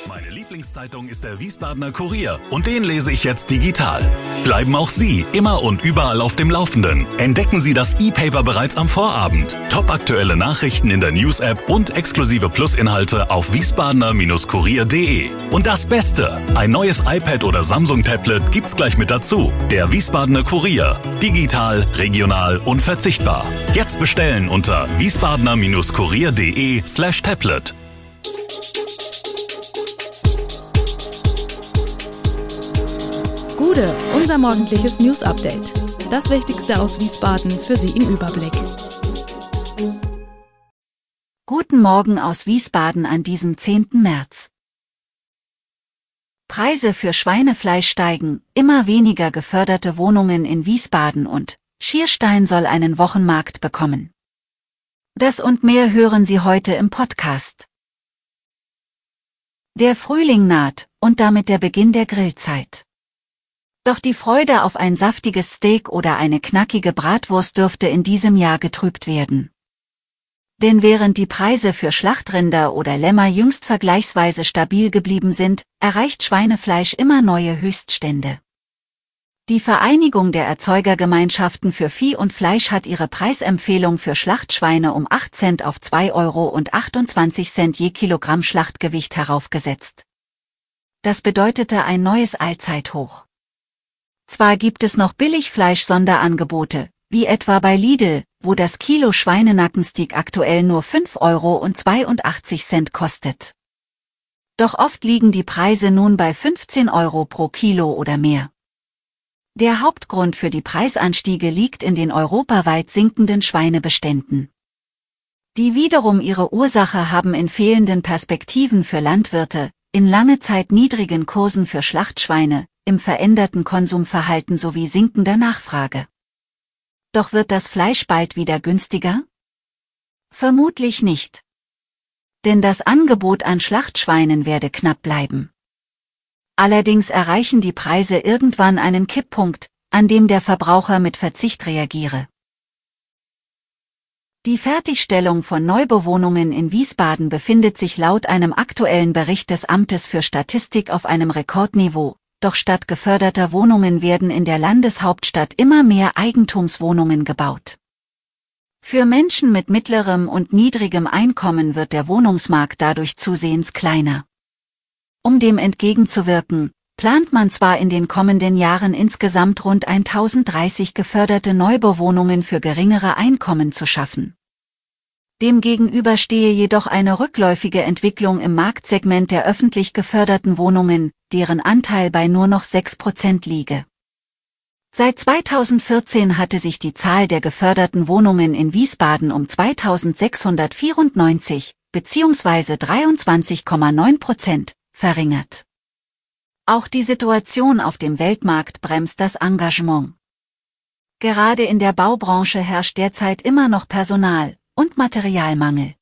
Meine Lieblingszeitung ist der Wiesbadener Kurier und den lese ich jetzt digital. Bleiben auch Sie immer und überall auf dem Laufenden. Entdecken Sie das E-Paper bereits am Vorabend. Topaktuelle Nachrichten in der News-App und exklusive Plusinhalte auf wiesbadener-kurier.de. Und das Beste, ein neues iPad oder Samsung-Tablet gibt's gleich mit dazu. Der Wiesbadener Kurier. Digital, regional, unverzichtbar. Jetzt bestellen unter wiesbadener-kurier.de/tablet. Gude, unser morgendliches News-Update. Das Wichtigste aus Wiesbaden für Sie im Überblick. Guten Morgen aus Wiesbaden an diesem 10. März. Preise für Schweinefleisch steigen, immer weniger geförderte Wohnungen in Wiesbaden und Schierstein soll einen Wochenmarkt bekommen. Das und mehr hören Sie heute im Podcast. Der Frühling naht und damit der Beginn der Grillzeit. Doch die Freude auf ein saftiges Steak oder eine knackige Bratwurst dürfte in diesem Jahr getrübt werden. Denn während die Preise für Schlachtrinder oder Lämmer jüngst vergleichsweise stabil geblieben sind, erreicht Schweinefleisch immer neue Höchststände. Die Vereinigung der Erzeugergemeinschaften für Vieh und Fleisch hat ihre Preisempfehlung für Schlachtschweine um 8 Cent auf 2,28 € je Kilogramm Schlachtgewicht heraufgesetzt. Das bedeutete ein neues Allzeithoch. Zwar gibt es noch Billigfleisch-Sonderangebote, wie etwa bei Lidl, wo das Kilo Schweinenackensteak aktuell nur 5,82 € kostet. Doch oft liegen die Preise nun bei 15 € pro Kilo oder mehr. Der Hauptgrund für die Preisanstiege liegt in den europaweit sinkenden Schweinebeständen. Die wiederum ihre Ursache haben in fehlenden Perspektiven für Landwirte, in lange Zeit niedrigen Kursen für Schlachtschweine, im veränderten Konsumverhalten sowie sinkender Nachfrage. Doch wird das Fleisch bald wieder günstiger? Vermutlich nicht. Denn das Angebot an Schlachtschweinen werde knapp bleiben. Allerdings erreichen die Preise irgendwann einen Kipppunkt, an dem der Verbraucher mit Verzicht reagiere. Die Fertigstellung von Neubewohnungen in Wiesbaden befindet sich laut einem aktuellen Bericht des Amtes für Statistik auf einem Rekordniveau. Doch statt geförderter Wohnungen werden in der Landeshauptstadt immer mehr Eigentumswohnungen gebaut. Für Menschen mit mittlerem und niedrigem Einkommen wird der Wohnungsmarkt dadurch zusehends kleiner. Um dem entgegenzuwirken, plant man zwar in den kommenden Jahren insgesamt rund 1030 geförderte Neubewohnungen für geringere Einkommen zu schaffen. Demgegenüber stehe jedoch eine rückläufige Entwicklung im Marktsegment der öffentlich geförderten Wohnungen, deren Anteil bei nur noch 6% liege. Seit 2014 hatte sich die Zahl der geförderten Wohnungen in Wiesbaden um 2694, bzw. 23,9%, verringert. Auch die Situation auf dem Weltmarkt bremst das Engagement. Gerade in der Baubranche herrscht derzeit immer noch Personal- und Materialmangel.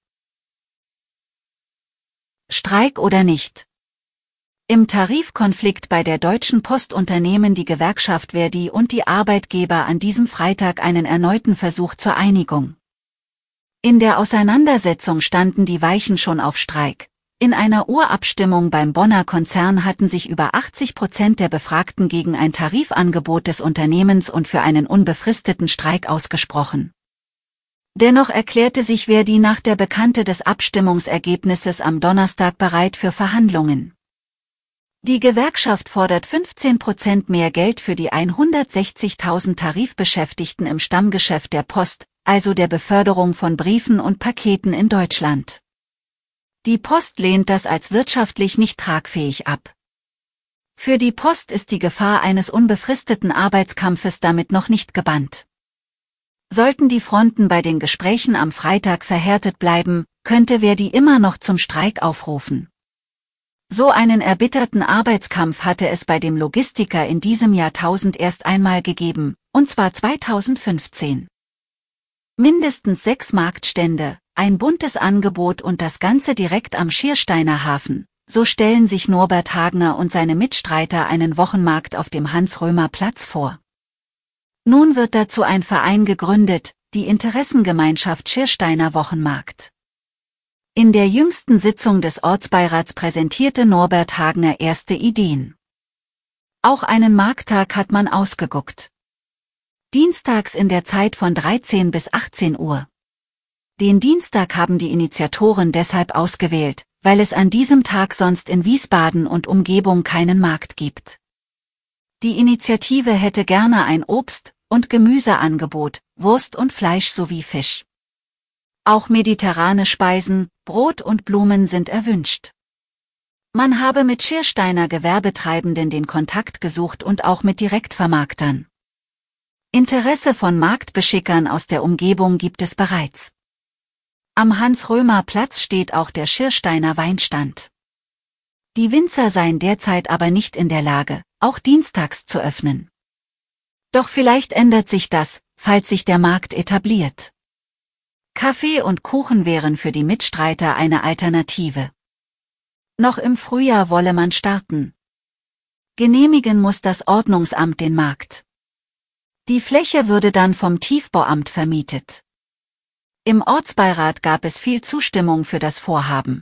Streik oder nicht? Im Tarifkonflikt bei der Deutschen Post unternehmen die Gewerkschaft ver.di und die Arbeitgeber an diesem Freitag einen erneuten Versuch zur Einigung. In der Auseinandersetzung standen die Weichen schon auf Streik. In einer Urabstimmung beim Bonner Konzern hatten sich über 80% der Befragten gegen ein Tarifangebot des Unternehmens und für einen unbefristeten Streik ausgesprochen. Dennoch erklärte sich ver.di nach der Bekannte des Abstimmungsergebnisses am Donnerstag bereit für Verhandlungen. Die Gewerkschaft fordert 15% mehr Geld für die 160.000 Tarifbeschäftigten im Stammgeschäft der Post, also der Beförderung von Briefen und Paketen in Deutschland. Die Post lehnt das als wirtschaftlich nicht tragfähig ab. Für die Post ist die Gefahr eines unbefristeten Arbeitskampfes damit noch nicht gebannt. Sollten die Fronten bei den Gesprächen am Freitag verhärtet bleiben, könnte ver.di immer noch zum Streik aufrufen. So einen erbitterten Arbeitskampf hatte es bei dem Logistiker in diesem Jahrtausend erst einmal gegeben, und zwar 2015. Mindestens 6 Marktstände, ein buntes Angebot und das Ganze direkt am Schiersteiner Hafen, so stellen sich Norbert Hagner und seine Mitstreiter einen Wochenmarkt auf dem Hans-Römer-Platz vor. Nun wird dazu ein Verein gegründet, die Interessengemeinschaft Schiersteiner Wochenmarkt. In der jüngsten Sitzung des Ortsbeirats präsentierte Norbert Hagner erste Ideen. Auch einen Markttag hat man ausgeguckt. Dienstags in der Zeit von 13 bis 18 Uhr. Den Dienstag haben die Initiatoren deshalb ausgewählt, weil es an diesem Tag sonst in Wiesbaden und Umgebung keinen Markt gibt. Die Initiative hätte gerne ein Obst- und Gemüseangebot, Wurst und Fleisch sowie Fisch. Auch mediterrane Speisen, Brot und Blumen sind erwünscht. Man habe mit Schiersteiner Gewerbetreibenden den Kontakt gesucht und auch mit Direktvermarktern. Interesse von Marktbeschickern aus der Umgebung gibt es bereits. Am Hans-Römer-Platz steht auch der Schiersteiner Weinstand. Die Winzer seien derzeit aber nicht in der Lage, auch dienstags zu öffnen. Doch vielleicht ändert sich das, falls sich der Markt etabliert. Kaffee und Kuchen wären für die Mitstreiter eine Alternative. Noch im Frühjahr wolle man starten. Genehmigen muss das Ordnungsamt den Markt. Die Fläche würde dann vom Tiefbauamt vermietet. Im Ortsbeirat gab es viel Zustimmung für das Vorhaben.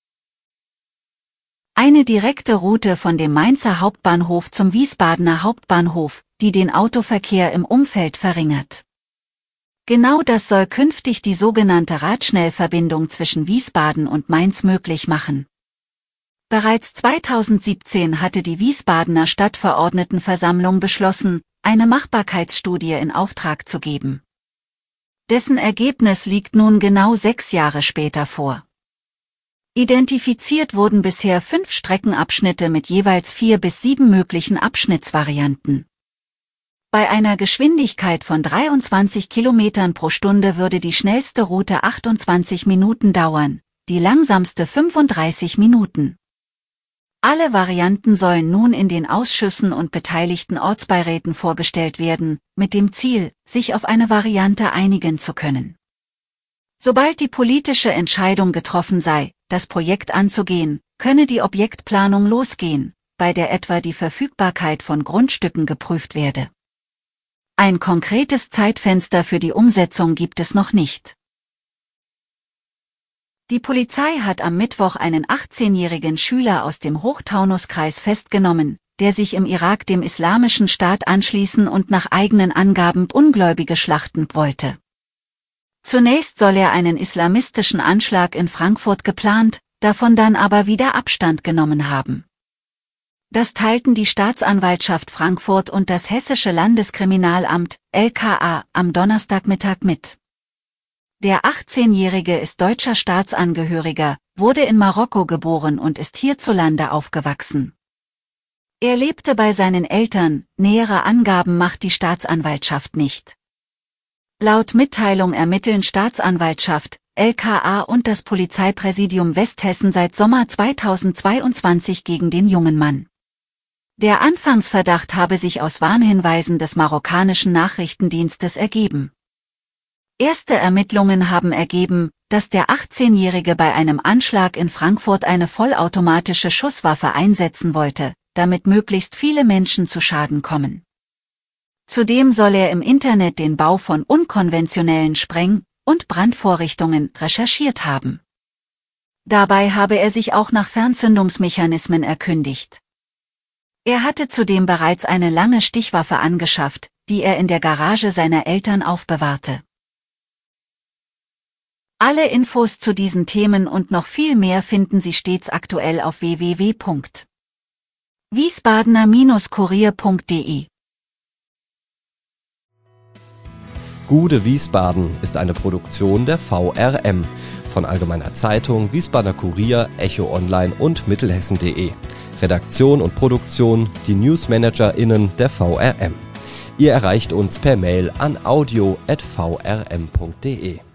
Eine direkte Route von dem Mainzer Hauptbahnhof zum Wiesbadener Hauptbahnhof, die den Autoverkehr im Umfeld verringert. Genau das soll künftig die sogenannte Radschnellverbindung zwischen Wiesbaden und Mainz möglich machen. Bereits 2017 hatte die Wiesbadener Stadtverordnetenversammlung beschlossen, eine Machbarkeitsstudie in Auftrag zu geben. Dessen Ergebnis liegt nun genau 6 Jahre später vor. Identifiziert wurden bisher 5 Streckenabschnitte mit jeweils 4 bis 7 möglichen Abschnittsvarianten. Bei einer Geschwindigkeit von 23 Kilometern pro Stunde würde die schnellste Route 28 Minuten dauern, die langsamste 35 Minuten. Alle Varianten sollen nun in den Ausschüssen und beteiligten Ortsbeiräten vorgestellt werden, mit dem Ziel, sich auf eine Variante einigen zu können. Sobald die politische Entscheidung getroffen sei, das Projekt anzugehen, könne die Objektplanung losgehen, bei der etwa die Verfügbarkeit von Grundstücken geprüft werde. Ein konkretes Zeitfenster für die Umsetzung gibt es noch nicht. Die Polizei hat am Mittwoch einen 18-jährigen Schüler aus dem Hochtaunuskreis festgenommen, der sich im Irak dem Islamischen Staat anschließen und nach eigenen Angaben Ungläubige schlachten wollte. Zunächst soll er einen islamistischen Anschlag in Frankfurt geplant, davon dann aber wieder Abstand genommen haben. Das teilten die Staatsanwaltschaft Frankfurt und das Hessische Landeskriminalamt, LKA, am Donnerstagmittag mit. Der 18-Jährige ist deutscher Staatsangehöriger, wurde in Marokko geboren und ist hierzulande aufgewachsen. Er lebte bei seinen Eltern, nähere Angaben macht die Staatsanwaltschaft nicht. Laut Mitteilung ermitteln Staatsanwaltschaft, LKA und das Polizeipräsidium Westhessen seit Sommer 2022 gegen den jungen Mann. Der Anfangsverdacht habe sich aus Warnhinweisen des marokkanischen Nachrichtendienstes ergeben. Erste Ermittlungen haben ergeben, dass der 18-Jährige bei einem Anschlag in Frankfurt eine vollautomatische Schusswaffe einsetzen wollte, damit möglichst viele Menschen zu Schaden kommen. Zudem soll er im Internet den Bau von unkonventionellen Spreng- und Brandvorrichtungen recherchiert haben. Dabei habe er sich auch nach Fernzündungsmechanismen erkundigt. Er hatte zudem bereits eine lange Stichwaffe angeschafft, die er in der Garage seiner Eltern aufbewahrte. Alle Infos zu diesen Themen und noch viel mehr finden Sie stets aktuell auf www.wiesbadener-kurier.de. Gude Wiesbaden ist eine Produktion der VRM von Allgemeiner Zeitung, Wiesbadener Kurier, Echo Online und Mittelhessen.de. Redaktion und Produktion die NewsmanagerInnen der VRM. Ihr erreicht uns per Mail an audio@vrm.de.